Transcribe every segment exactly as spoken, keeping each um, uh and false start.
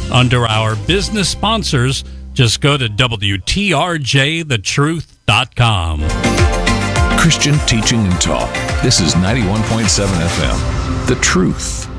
Under our business sponsors, just go to W T R J the truth dot com. Christian teaching and talk. This is ninety-one point seven F M. The Truth.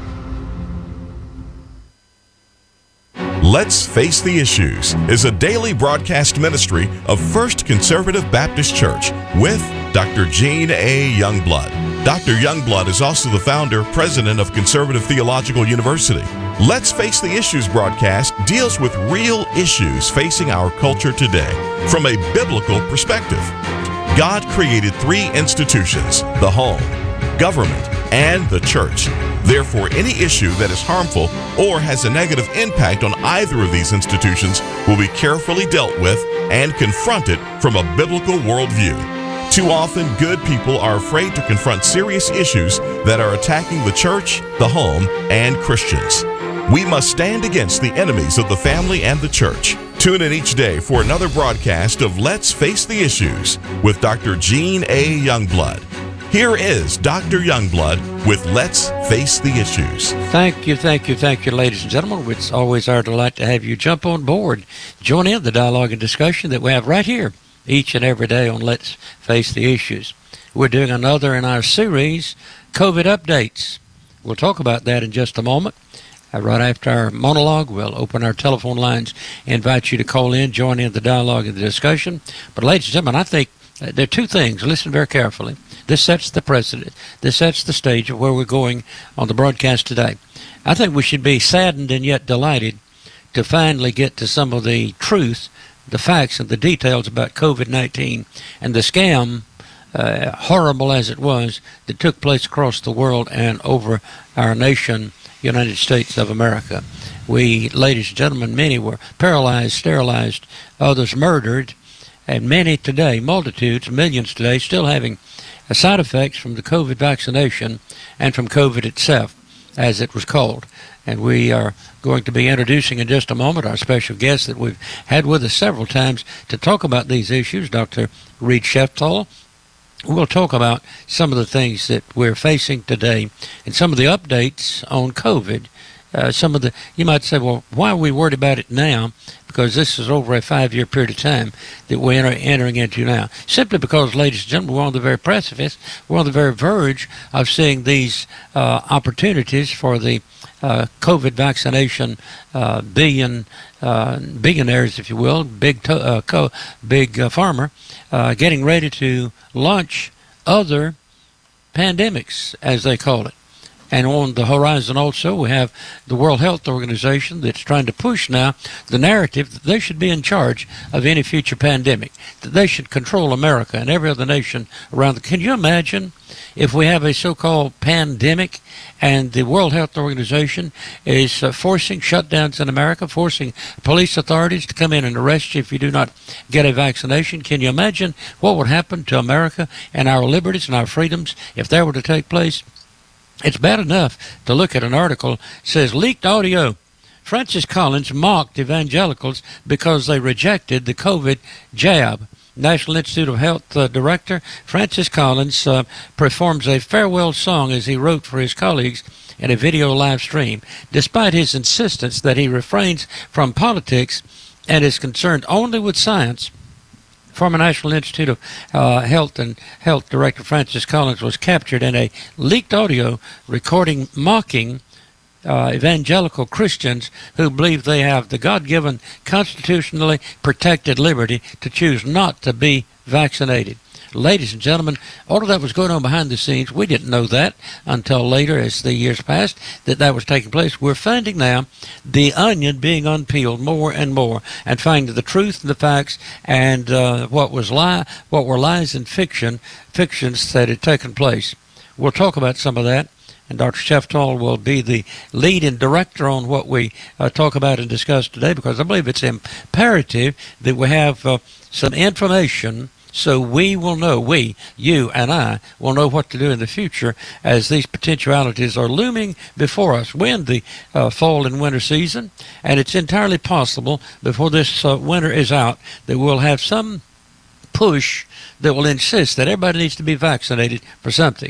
Let's Face the Issues is a daily broadcast ministry of First Conservative Baptist Church with Doctor Gene A. Youngblood. Doctor Youngblood is also the founder, president of Conservative Theological University. Let's Face the Issues broadcast deals with real issues facing our culture today from a biblical perspective. God created three institutions: the home, government, and the church. Therefore, any issue that is harmful or has a negative impact on either of these institutions will be carefully dealt with and confronted from a biblical worldview. Too often, good people are afraid to confront serious issues that are attacking the church, the home, and Christians. We must stand against the enemies of the family and the church. Tune in each day for another broadcast of Let's Face the Issues with Doctor Gene A. Youngblood. Here is Doctor Youngblood with Let's Face the Issues. Thank you, thank you, thank you, ladies and gentlemen. It's always our delight to have you jump on board. Join in the dialogue and discussion that we have right here each and every day on Let's Face the Issues. We're doing another in our series, COVID Updates. We'll talk about that in just a moment. Uh, right after our monologue, we'll open our telephone lines, invite you to call in, join in the dialogue and the discussion. But ladies and gentlemen, I think uh, there are two things. Listen very carefully. This sets the precedent. This sets the stage of where we're going on the broadcast today. I think we should be saddened and yet delighted to finally get to some of the truth, the facts, and the details about COVID nineteen and the scam, uh, horrible as it was, that took place across the world and over our nation, United States of America. We, ladies and gentlemen, many were paralyzed, sterilized, others murdered, and many today, multitudes, millions today, still having side effects from the COVID vaccination and from COVID itself, as it was called. And we are going to be introducing in just a moment our special guest that we've had with us several times to talk about these issues, Doctor Reid Sheftall. We'll talk about some of the things that we're facing today and some of the updates on COVID. Uh, some of the, you might say, well, why are we worried about it now? Because this is over a five-year period of time that we're enter, entering into now. Simply because, ladies and gentlemen, we're on the very precipice, we're on the very verge of seeing these uh, opportunities for the uh, COVID vaccination uh, billion uh, billionaires, if you will, big to, uh, co, big uh, pharma, uh, getting ready to launch other pandemics, as they call it. And on the horizon also, we have the World Health Organization that's trying to push now the narrative that they should be in charge of any future pandemic, that they should control America and every other nation around the. Can you imagine if we have a so-called pandemic and the World Health Organization is uh, forcing shutdowns in America, forcing police authorities to come in and arrest you if you do not get a vaccination? Can you imagine what would happen to America and our liberties and our freedoms if that were to take place? It's bad enough to look at an article that says leaked audio. Francis Collins mocked evangelicals because they rejected the COVID jab. National Institute of Health uh, Director Francis Collins uh, performs a farewell song as he wrote for his colleagues in a video live stream, despite his insistence that he refrains from politics and is concerned only with science. Former National Institute of uh, Health and Health Director Francis Collins was captured in a leaked audio recording mocking uh, evangelical Christians who believe they have the God-given constitutionally protected liberty to choose not to be vaccinated. Ladies and gentlemen, all of that was going on behind the scenes. We didn't know that until later, as the years passed, that that was taking place. We're finding now the onion being unpeeled more and more, and finding the truth and the facts, and uh, what was lie, what were lies and fiction, fictions that had taken place. We'll talk about some of that, and Doctor Sheftall will be the lead and director on what we uh, talk about and discuss today, because I believe it's imperative that we have uh, some information so we will know, we, you and I, will know what to do in the future as these potentialities are looming before us. We're in the uh, fall and winter season, and it's entirely possible before this uh, winter is out that we'll have some push that will insist that everybody needs to be vaccinated for something.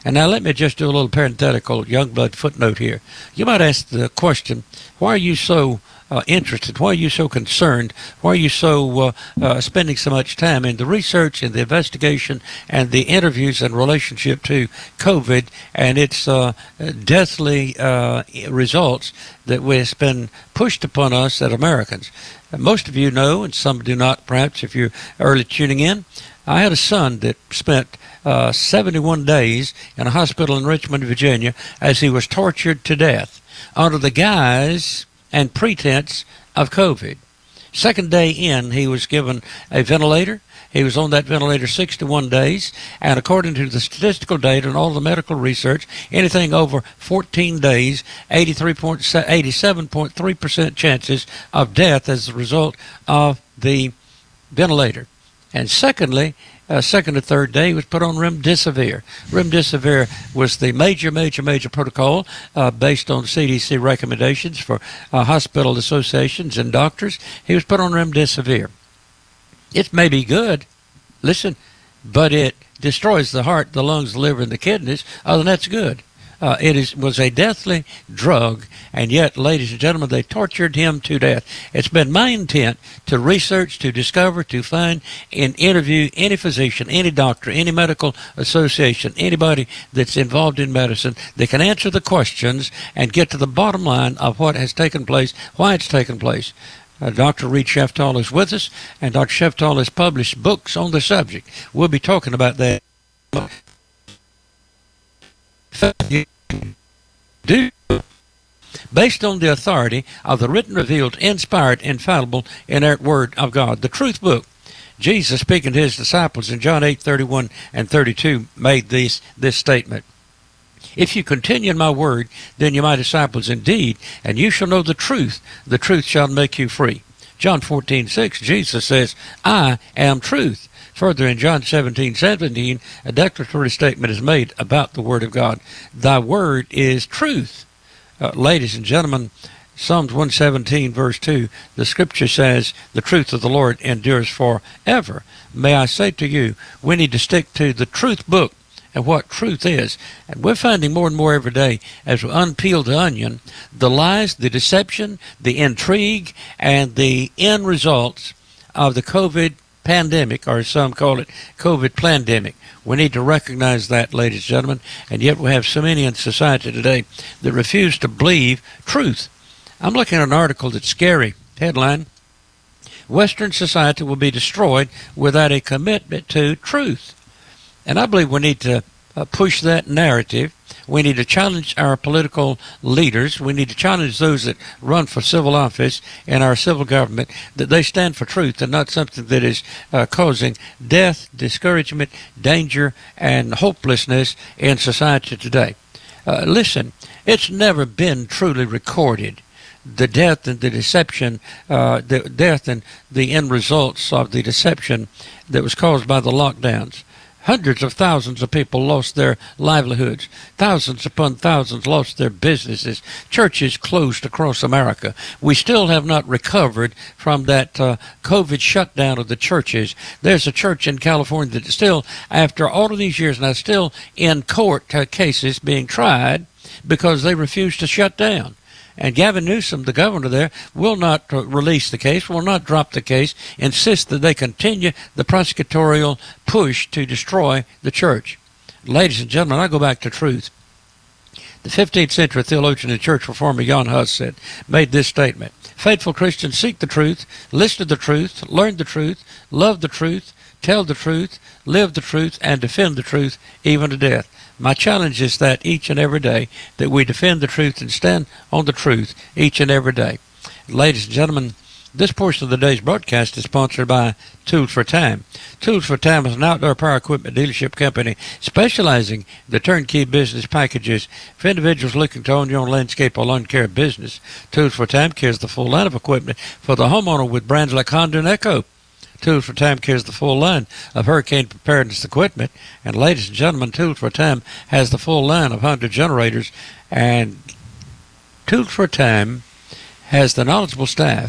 And now let me just do a little parenthetical Youngblood footnote here. You might ask the question, why are you so uh, interested? Why are you so concerned? Why are you so uh, uh, spending so much time in the research and the investigation and the interviews in relationship to COVID and its uh, deathly uh, results that has been pushed upon us as Americans? And most of you know, and some do not, perhaps, if you're early tuning in. I had a son that spent uh, seventy-one days in a hospital in Richmond, Virginia, as he was tortured to death under the guise and pretense of COVID. Second day in, he was given a ventilator. He was on that ventilator sixty-one days, and according to the statistical data and all the medical research, anything over fourteen days, eighty-seven point three percent chances of death as a result of the ventilator. And secondly, uh, second or third day, he was put on remdesivir. Remdesivir was the major, major, major protocol uh, based on C D C recommendations for uh, hospital associations and doctors. He was put on remdesivir. It may be good, listen, but it destroys the heart, the lungs, the liver, and the kidneys. Other than that's good. Uh, it is, was a deathly drug, and yet, ladies and gentlemen, they tortured him to death. It's been my intent to research, to discover, to find, and interview any physician, any doctor, any medical association, anybody that's involved in medicine that can answer the questions and get to the bottom line of what has taken place, why it's taken place. Uh, Doctor Reed Sheftall is with us, and Doctor Sheftall has published books on the subject. We'll be talking about that. Do based on the authority of the written, revealed, inspired, infallible, inerrant Word of God. The Truth Book. Jesus, speaking to his disciples in John eight thirty-one and thirty-two, made this, this statement. If you continue in my word, then you're my disciples indeed, and you shall know the truth. The truth shall make you free. John fourteen six, Jesus says, I am truth. Further, in John seventeen seventeen, a declaratory statement is made about the Word of God. Thy word is truth. Uh, ladies and gentlemen, Psalms one seventeen, verse two, the Scripture says, the truth of the Lord endures forever. May I say to you, we need to stick to the truth book and what truth is. And we're finding more and more every day, as we unpeel the onion, the lies, the deception, the intrigue, and the end results of the COVID pandemic, or some call it COVID plandemic. We need to recognize that, ladies and gentlemen, and yet we have so many in society today that refuse to believe truth. I'm looking at an article that's scary. Headline, Western society will be destroyed without a commitment to truth. And I believe we need to uh, push that narrative. We need to challenge our political leaders. We need to challenge those that run for civil office in our civil government, that they stand for truth and not something that is uh, causing death, discouragement, danger, and hopelessness in society today. Uh, listen, it's never been truly recorded, the death and the deception, uh, the death and the end results of the deception that was caused by the lockdowns. Hundreds of thousands of people lost their livelihoods. Thousands upon thousands lost their businesses. Churches closed across America. We still have not recovered from that uh, COVID shutdown of the churches. There's a church in California that still, after all of these years now, still in court uh, cases being tried because they refused to shut down. And Gavin Newsom, the governor there, will not uh, release the case, will not drop the case, insist that they continue the prosecutorial push to destroy the church. Ladies and gentlemen, I go back to truth. The fifteenth century theologian and church reformer Jan Hus said, made this statement, faithful Christians seek the truth, listen to the truth, learn the truth, love the truth, tell the truth, live the truth, and defend the truth, even to death. My challenge is that each and every day that we defend the truth and stand on the truth each and every day. Ladies and gentlemen, this portion of the day's broadcast is sponsored by Tools for Time. Tools for Time is an outdoor power equipment dealership company specializing in the turnkey business packages for individuals looking to own your own landscape or lawn care business. Tools for Time carries the full line of equipment for the homeowner with brands like Honda and Echo. Tools for Time carries the full line of hurricane preparedness equipment. And ladies and gentlemen, Tools for Time has the full line of Honda generators. And Tools for Time has the knowledgeable staff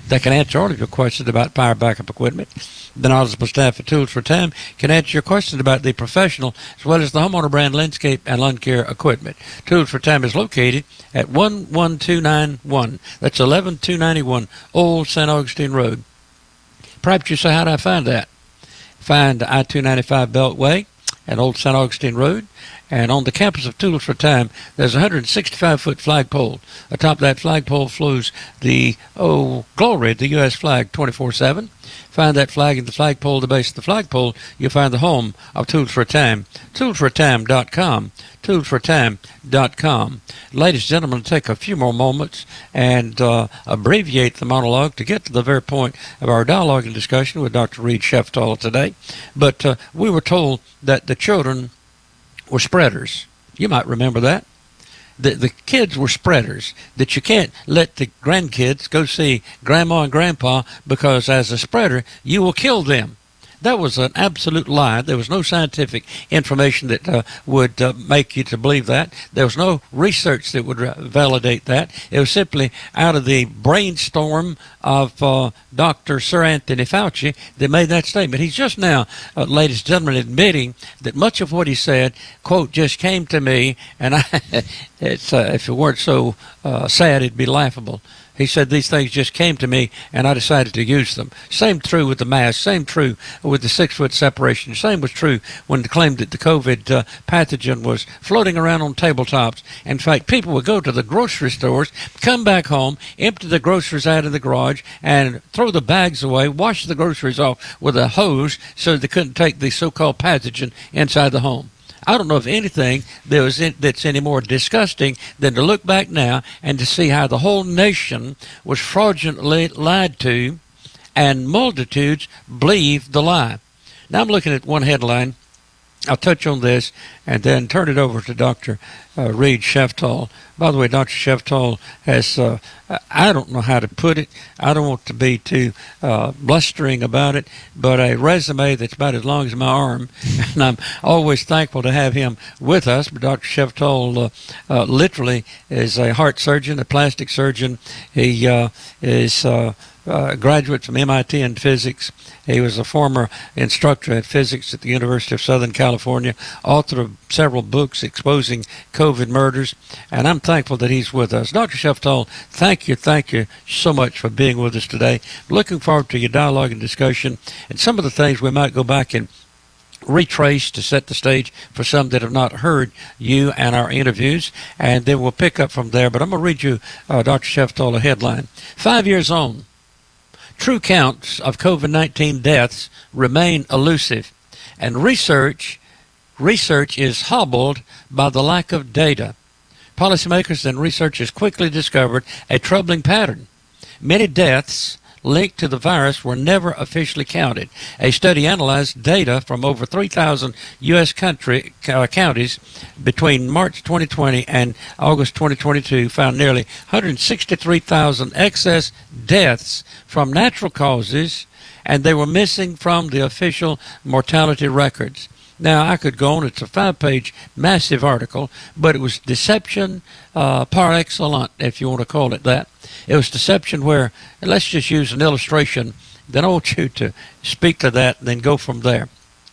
that can answer all of your questions about power backup equipment. The knowledgeable staff at Tools for Time can answer your questions about the professional as well as the homeowner brand landscape and lawn care equipment. Tools for Time is located at one one two nine one. That's eleven two ninety-one Old Saint Augustine Road. Perhaps you say, how do I find that? Find I two ninety-five Beltway at Old Saint Augustine Road. And on the campus of Tools for Time, there's a one hundred sixty-five foot flagpole. Atop that flagpole flows the, oh, glory, the U S flag twenty-four seven. Find that flag in the flagpole, the base of the flagpole, you'll find the home of Tools for Time. tools for time dot com. tools for time dot com. Ladies and gentlemen, take a few more moments and uh, abbreviate the monologue to get to the very point of our dialogue and discussion with Doctor Reed Sheftall today. But uh, we were told that the children were spreaders. You might remember that. The the kids were spreaders, that you can't let the grandkids go see grandma and grandpa because as a spreader, you will kill them. That was an absolute lie. There was no scientific information that uh, would uh, make you to believe that. There was no research that would validate that. It was simply out of the brainstorm of uh, Doctor Sir Anthony Fauci that made that statement. He's just now, uh, ladies and gentlemen, admitting that much of what he said, quote, just came to me, and I, it's, uh, if it weren't so uh, sad, it'd be laughable. He said these things just came to me, and I decided to use them. Same true with the mask. Same true with the six-foot separation. Same was true when they claimed that the COVID uh, pathogen was floating around on tabletops. In fact, people would go to the grocery stores, come back home, empty the groceries out of the garage, and throw the bags away, wash the groceries off with a hose so they couldn't take the so-called pathogen inside the home. I don't know of anything that was in, that's any more disgusting than to look back now and to see how the whole nation was fraudulently lied to, and multitudes believed the lie. Now I'm looking at one headline. I'll touch on this and then turn it over to Doctor Uh, Reed Sheftall. By the way, Doctor Sheftall has, uh, I don't know how to put it. I don't want to be too uh, blustering about it, but a resume that's about as long as my arm, and I'm always thankful to have him with us. But Doctor Sheftall uh, uh, literally is a heart surgeon, a plastic surgeon. He uh, is uh, a graduate from M I T in physics. He was a former instructor in physics at the University of Southern California, author of several books exposing COVID murders, and I'm thankful that he's with us. Doctor Sheftall, thank you, thank you so much for being with us today. Looking forward to your dialogue and discussion, and some of the things we might go back and retrace to set the stage for some that have not heard you and our interviews, and then we'll pick up from there. But I'm going to read you, uh, Doctor Sheftall, a headline. Five years on, true counts of COVID nineteen deaths remain elusive, and research research is hobbled by the lack of data. Policymakers and researchers quickly discovered a troubling pattern. Many deaths linked to the virus were never officially counted. A study analyzed data from over three thousand U S country, uh, counties between March twenty twenty and August twenty twenty-two found nearly one hundred sixty-three thousand excess deaths from natural causes, and they were missing from the official mortality records. Now, I could go on. It's a five-page massive article, but it was deception uh, par excellence, if you want to call it that. It was deception where, let's just use an illustration, then I want you to speak to that and then go from there.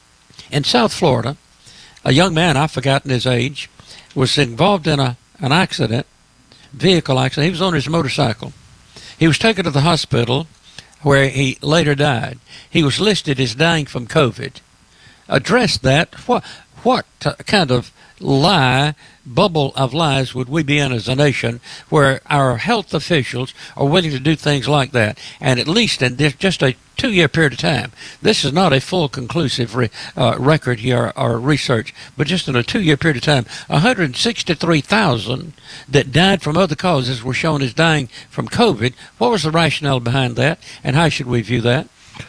In South Florida, a young man, I've forgotten his age, was involved in a an accident, vehicle accident. He was on his motorcycle. He was taken to the hospital where he later died. He was listed as dying from COVID. Address that. What what kind of lie, bubble of lies would we be in as a nation where our health officials are willing to do things like that? And at least in just a two-year period of time, this is not a full conclusive re, uh, record here or research, but just in a two-year period of time, one hundred sixty-three thousand that died from other causes were shown as dying from COVID. What was the rationale behind that, and how should we view that?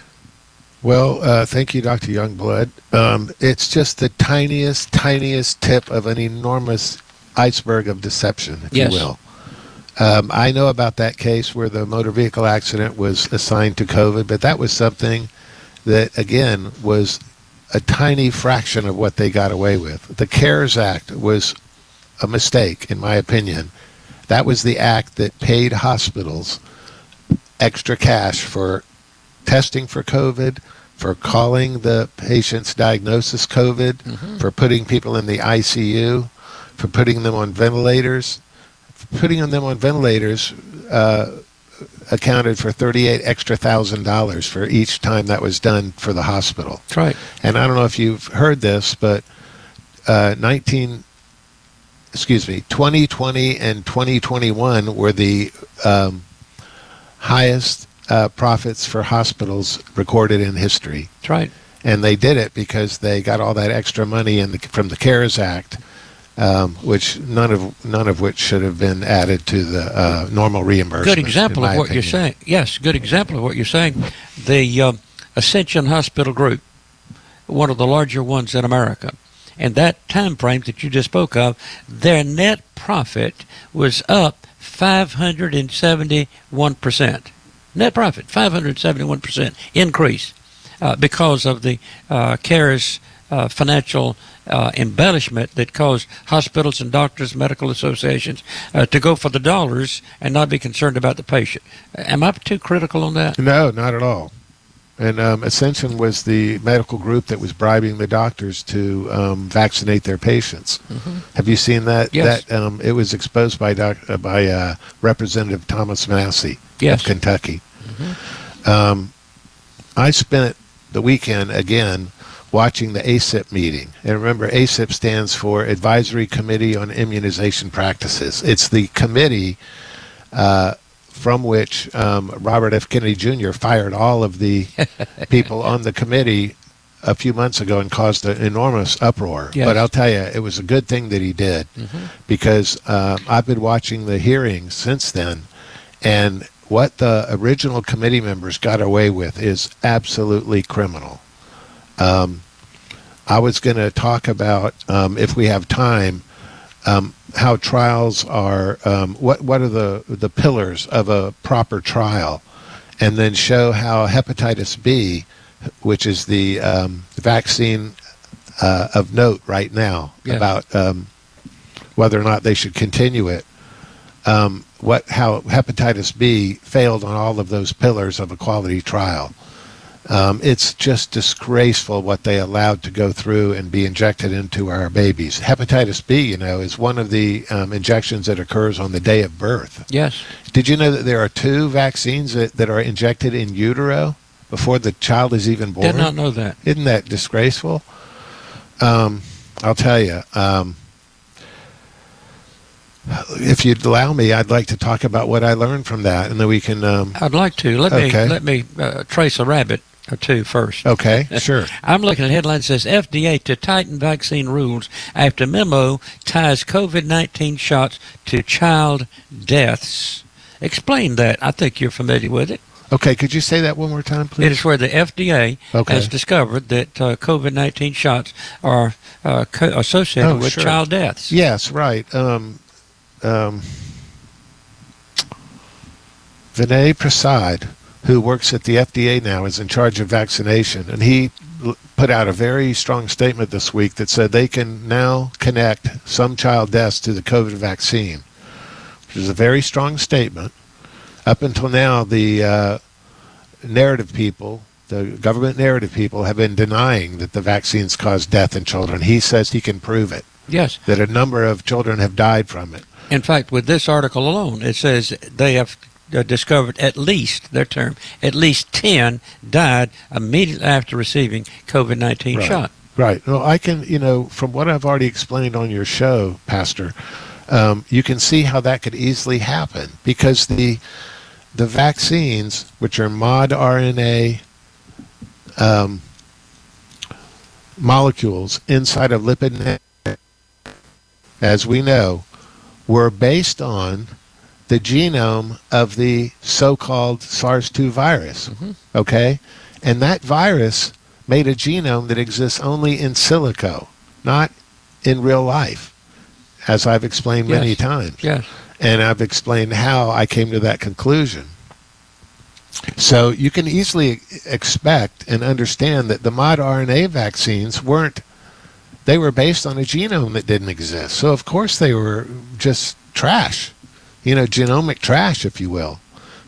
Well, uh, thank you, Doctor Youngblood. Um, it's just the tiniest, tiniest tip of an enormous iceberg of deception, if yes. you will. Um, I know about that case where the motor vehicle accident was assigned to COVID, but that was something that, again, was a tiny fraction of what they got away with. The CARES Act was a mistake, in my opinion. That was the act that paid hospitals extra cash for testing for COVID, for calling the patient's diagnosis COVID, mm-hmm. for putting people in the I C U, for putting them on ventilators. Putting them on ventilators uh, accounted for thirty-eight extra thousand dollars for each time that was done for the hospital. That's right. And I don't know if you've heard this, but uh, nineteen, excuse me, twenty twenty and twenty twenty-one were the um, highest uh, profits for hospitals recorded in history. That's right. And they did it because they got all that extra money in the, from the CARES Act. Um, which none of none of which should have been added to the uh, normal reimbursement. Good example of what opinion. you're saying. Yes, good example of what you're saying. The uh, Ascension Hospital Group, one of the larger ones in America, and that time frame that you just spoke of, their net profit was up five hundred seventy-one percent. Net profit, five hundred seventy-one percent increase uh, because of the uh, CARES uh, financial Uh, embellishment that caused hospitals and doctors, medical associations uh, to go for the dollars and not be concerned about the patient. Am I too critical on that? No, not at all. And um, Ascension was the medical group that was bribing the doctors to um, vaccinate their patients. Mm-hmm. Have you seen that? Yes. That um, it was exposed by doc, uh, by uh, Representative Thomas Massey yes. of Kentucky. Mm-hmm. Um, I spent the weekend again watching the A C I P meeting. And remember, A C I P stands for Advisory Committee on Immunization Practices. It's the committee uh, from which um, Robert F. Kennedy Junior fired all of the people on the committee a few months ago and caused an enormous uproar. Yes. But I'll tell you, it was a good thing that he did, mm-hmm. because um, I've been watching the hearings since then, and what the original committee members got away with is absolutely criminal. Um, I was going to talk about, um, if we have time, um, how trials are, um, what what are the, the pillars of a proper trial, and then show how hepatitis B, which is the um, vaccine uh, of note right now, yeah. about um, whether or not they should continue it, um, what how hepatitis B failed on all of those pillars of a quality trial. Um, it's just disgraceful what they allowed to go through and be injected into our babies. Hepatitis B, you know, is one of the um, injections that occurs on the day of birth. Yes. Did you know that there are two vaccines that, that are injected in utero before the child is even born? Did not know that. Isn't that disgraceful? Um, I'll tell you. Um, if you'd allow me, I'd like to talk about what I learned from that, and then we can. Um, I'd like to. Let okay. me let me uh, trace a rabbit or two first. Okay, sure. I'm looking at a headline that says F D A to tighten vaccine rules after memo ties COVID nineteen shots to child deaths. Explain that. I think you're familiar with it. Okay, could you say that one more time, please? It is where the F D A okay. has discovered that uh, COVID nineteen shots are uh, co- associated oh, with sure. child deaths. Yes, right. Um, um, Vinay Prasad, who works at the F D A now, is in charge of vaccination, and he l- put out a very strong statement this week that said they can now connect some child deaths to the COVID vaccine, which is a very strong statement. Up until now, the uh, narrative people, the government narrative people, have been denying that the vaccines cause death in children. He says he can prove it. Yes. That a number of children have died from it. In fact, with this article alone, it says they have uh, discovered at least, their term, at least ten died immediately after receiving COVID nineteen right. shot. Right. Well, I can, you know, from what I've already explained on your show, Pastor, um, you can see how that could easily happen, because the the vaccines, which are mod R N A um, molecules inside of lipid, as we know, were based on the genome of the so-called SARS two virus, mm-hmm. okay? And that virus made a genome that exists only in silico, not in real life, as I've explained yes. many times. Yes. And I've explained how I came to that conclusion. So you can easily expect and understand that the mod R N A vaccines weren't, they were based on a genome that didn't exist. So of course they were just trash, you know, genomic trash, if you will.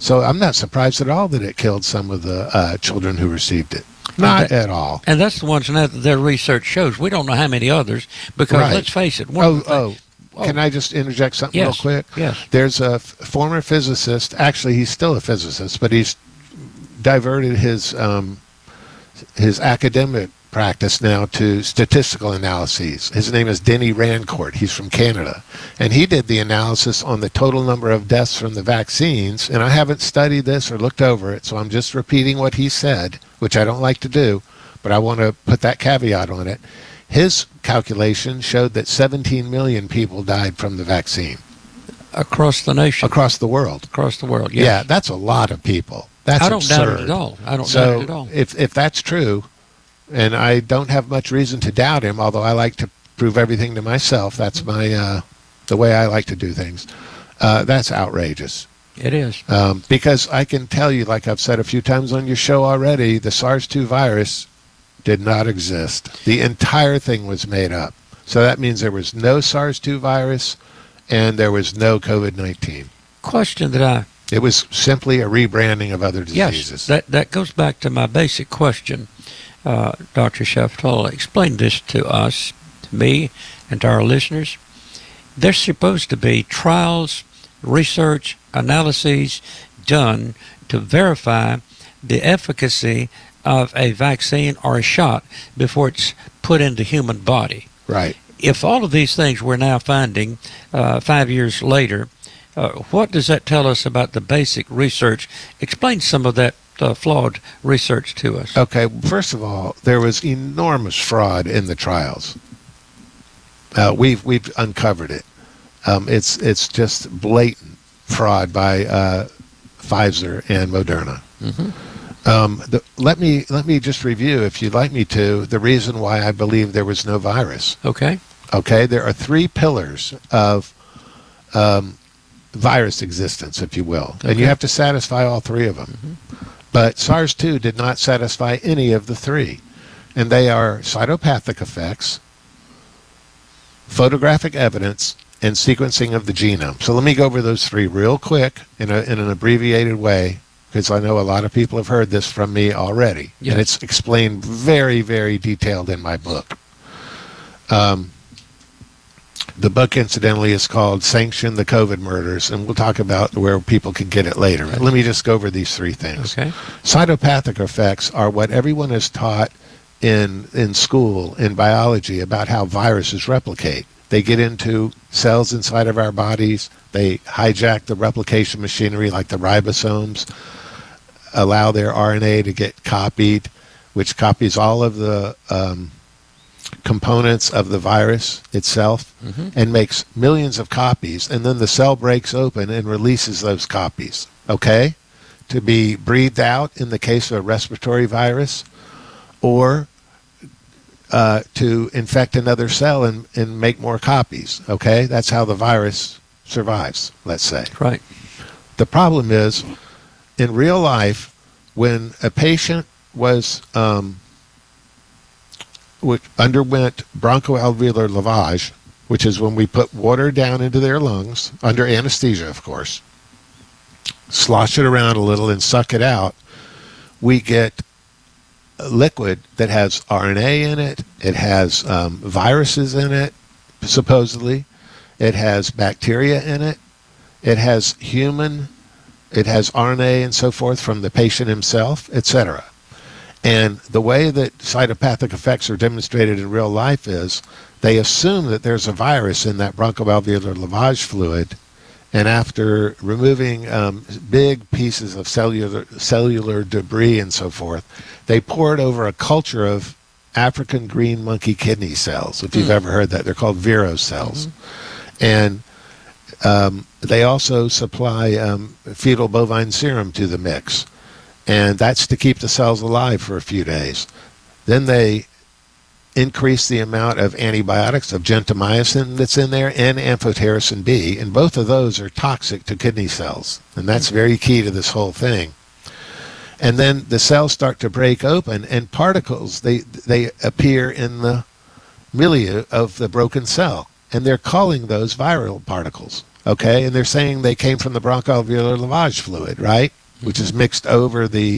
So I'm not surprised at all that it killed some of the uh, children who received it. Not that, at all. And that's the ones now that their research shows. We don't know how many others because, Right. let's face it. One Oh, of the things- oh, can I just interject something Yes, real quick? yes. There's a f- former physicist. Actually, he's still a physicist, but he's diverted his um, his academic practice now to statistical analyses. His name is Denny Rancourt. He's from Canada. And he did the analysis on the total number of deaths from the vaccines. And I haven't studied this or looked over it, so I'm just repeating what he said, which I don't like to do, but I want to put that caveat on it. His calculation showed that seventeen million people died from the vaccine across the nation, across the world. across the world. Yes. Yeah, that's a lot of people. That's I don't absurd. doubt it at all. I don't so doubt it at all. if if that's true, and I don't have much reason to doubt him, although I like to prove everything to myself. That's my uh, the way I like to do things. Uh, that's outrageous. It is. Um, because I can tell you, like I've said a few times on your show already, the SARS two virus did not exist. The entire thing was made up. So that means there was no SARS two virus and there was no COVID nineteen. Question that I It was simply a rebranding of other diseases. Yes, that, that goes back to my basic question. Uh, Doctor Shaftola, explain this to us, to me, and to our listeners. There's supposed to be trials, research, analyses done to verify the efficacy of a vaccine or a shot before it's put into the human body. Right. If all of these things we're now finding uh, five years later, uh, what does that tell us about the basic research? Explain some of that uh, flawed research to us. Okay, first of all, there was enormous fraud in the trials. Uh, we've we've uncovered it. Um, it's it's just blatant fraud by uh, Pfizer and Moderna. Mm-hmm. Um, the, let me let me just review, if you'd like me to, the reason why I believe there was no virus. Okay. Okay, there are three pillars of um, virus existence, if you will, and you Okay. have to satisfy all three of them. Mm-hmm. But SARS two did not satisfy any of the three, and they are cytopathic effects, photographic evidence, and sequencing of the genome. So let me go over those three real quick in, a, in an abbreviated way, because I know a lot of people have heard this from me already, Yes. and it's explained very, very detailed in my book. Um, the book, incidentally, is called Sanction the COVID Murders, and we'll talk about where people can get it later. But let me just go over these three things. Okay. Cytopathic effects are what everyone is taught in in school in biology about how viruses replicate. They get into cells inside of our bodies. They hijack the replication machinery like the ribosomes, allow their R N A to get copied, which copies all of the um, components of the virus itself Mm-hmm. and makes millions of copies. And then the cell breaks open and releases those copies, okay, to be breathed out in the case of a respiratory virus, or uh, to infect another cell and, and make more copies, okay? That's how the virus survives, let's say. Right. The problem is, in real life, when a patient was um, which underwent bronchoalveolar lavage, which is when we put water down into their lungs, under anesthesia, of course, slosh it around a little and suck it out, we get a liquid that has R N A in it, it has um, viruses in it, supposedly, it has bacteria in it, it has human, it has R N A and so forth from the patient himself, et cetera. And the way that cytopathic effects are demonstrated in real life is they assume that there's a virus in that bronchoalveolar lavage fluid, and after removing um, big pieces of cellular cellular debris and so forth, they pour it over a culture of African green monkey kidney cells, if you've Mm. ever heard that. They're called Vero cells. Mm-hmm. And um, they also supply um, fetal bovine serum to the mix. And that's to keep the cells alive for a few days. Then they increase the amount of antibiotics, of gentamicin that's in there, and amphotericin B, and both of those are toxic to kidney cells. And that's very key to this whole thing. And then the cells start to break open, and particles, they, they appear in the milieu of the broken cell. And they're calling those viral particles. Okay, and they're saying they came from the bronchoalveolar lavage fluid, right? Mm-hmm. Which is mixed over the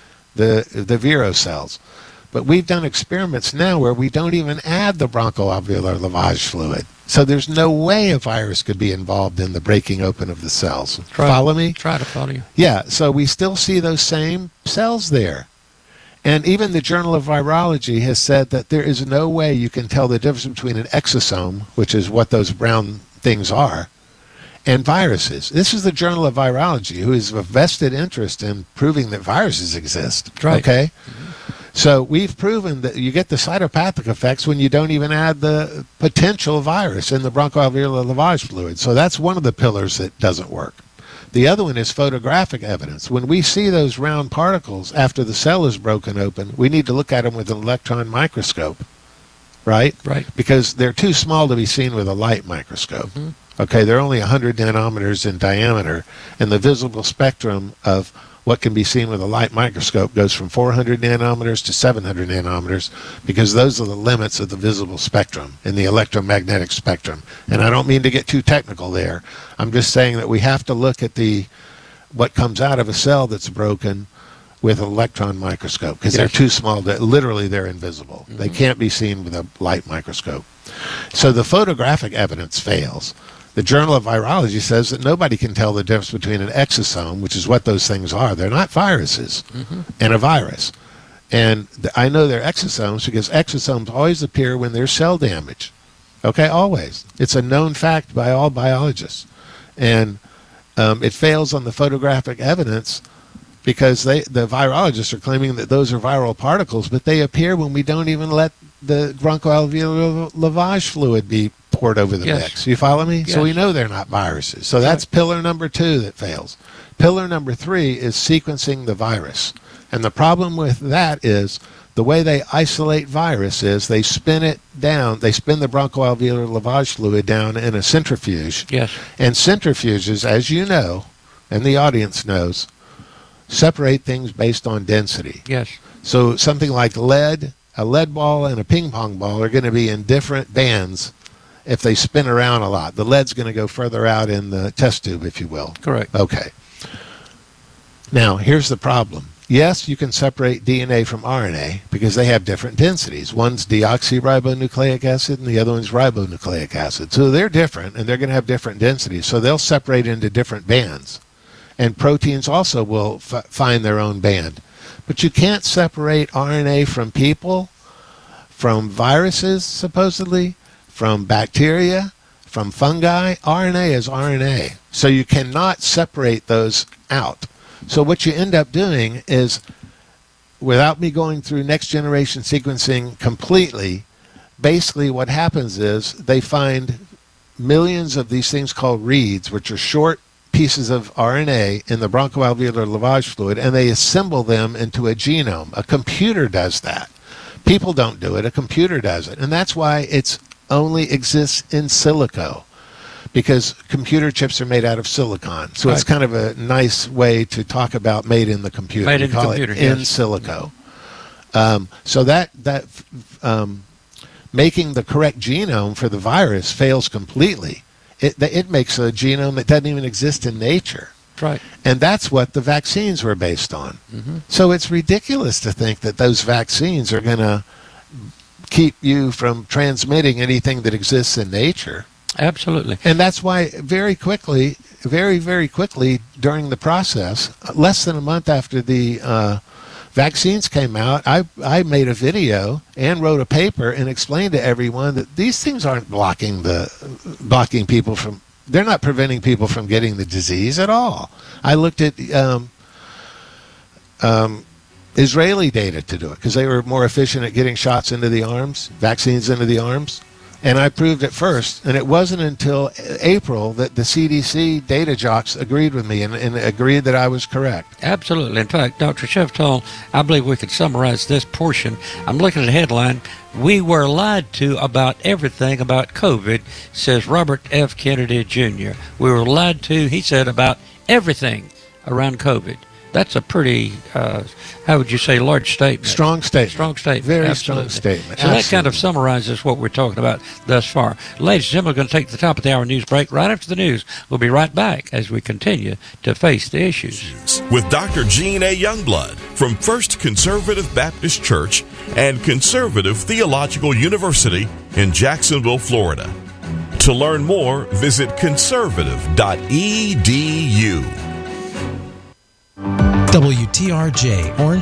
the the vero cells. But we've done experiments now where we don't even add the bronchoalveolar lavage fluid. So there's no way a virus could be involved in the breaking open of the cells. Try, follow me? Try to follow you. Yeah, so we still see those same cells there. And even the Journal of Virology has said that there is no way you can tell the difference between an exosome, which is what those brown things are, and viruses. This is the Journal of Virology, who has a vested interest in proving that viruses exist. Right. Okay? Mm-hmm. So we've proven that you get the cytopathic effects when you don't even add the potential virus in the bronchoalveolar lavage fluid. So that's one of the pillars that doesn't work. The other one is photographic evidence. When we see those round particles after the cell is broken open, we need to look at them with an electron microscope, right? Right. Because they're too small to be seen with a light microscope. Mm-hmm. Okay, they're only one hundred nanometers in diameter, and the visible spectrum of what can be seen with a light microscope goes from four hundred nanometers to seven hundred nanometers, because those are the limits of the visible spectrum in the electromagnetic spectrum. And I don't mean to get too technical there. I'm just saying that we have to look at the what comes out of a cell that's broken with an electron microscope, because yes. they're too small. To, literally, they're invisible. Mm-hmm. They can't be seen with a light microscope. So the photographic evidence fails. The Journal of Virology says that nobody can tell the difference between an exosome, which is what those things are. They're not viruses, mm-hmm. and a virus. And th- I know they're exosomes because exosomes always appear when there's cell damage. Okay, always. It's a known fact by all biologists. And um, it fails on the photographic evidence because they, the virologists are claiming that those are viral particles, but they appear when we don't even let the bronchoalveolar lavage fluid be poured over the yes. mix. You follow me? Yes. So we know they're not viruses. So that's pillar number two that fails. Pillar number three is sequencing the virus. And the problem with that is the way they isolate virus is they spin it down, they spin the bronchoalveolar lavage fluid down in a centrifuge. Yes. And centrifuges, as you know, and the audience knows, separate things based on density. Yes. So something like lead, a lead ball and a ping pong ball are going to be in different bands if they spin around a lot. The lead's going to go further out in the test tube, if you will. Correct. Okay. Now, here's the problem. Yes, you can separate D N A from R N A because they have different densities. One's deoxyribonucleic acid and the other one's ribonucleic acid. So they're different, and they're going to have different densities. So they'll separate into different bands. And proteins also will f- find their own band. But you can't separate R N A from people, from viruses, supposedly, from bacteria, from fungi. R N A is R N A. So you cannot separate those out. So what you end up doing is, without me going through next generation sequencing completely, basically what happens is they find millions of these things called reads, which are short pieces of R N A in the bronchoalveolar lavage fluid, and they assemble them into a genome. A computer does that. People don't do it. A computer does it. And that's why it's only exists in silico, because computer chips are made out of silicon. So right. It's kind of a nice way to talk about made in the computer. Made we in call computer, it in yes. silico. Um, so that that um, making the correct genome for the virus fails completely. It it makes a genome that doesn't even exist in nature. Right. And that's what the vaccines were based on. Mm-hmm. So it's ridiculous to think that those vaccines are going to keep you from transmitting anything that exists in nature. Absolutely. And that's why very quickly, very, very quickly during the process, less than a month after the uh, vaccines came out, I, I made a video and wrote a paper and explained to everyone that these things aren't blocking the blocking people from, they're not preventing people from getting the disease at all. I looked at um, um, Israeli data to do it because they were more efficient at getting shots into the arms, vaccines into the arms. And I proved it first. And it wasn't until April that the C D C data jocks agreed with me and, and agreed that I was correct. Absolutely. In fact, Doctor Sheftal, I believe we could summarize this portion. I'm looking at the headline. We were lied to about everything about COVID, says Robert F. Kennedy Junior We were lied to, he said, about everything around COVID. that's a pretty, uh, how would you say, large statement. Strong statement. Strong statement. Very Absolutely. strong statement. So that kind Absolutely. of summarizes what we're talking about thus far. Ladies and gentlemen, we're going to take the top of the hour news break. Right after the news, we'll be right back as we continue to face the issues. With Doctor Gene A. Youngblood from First Conservative Baptist Church and Conservative Theological University in Jacksonville, Florida. To learn more, visit conservative dot e d u. W T R J Orange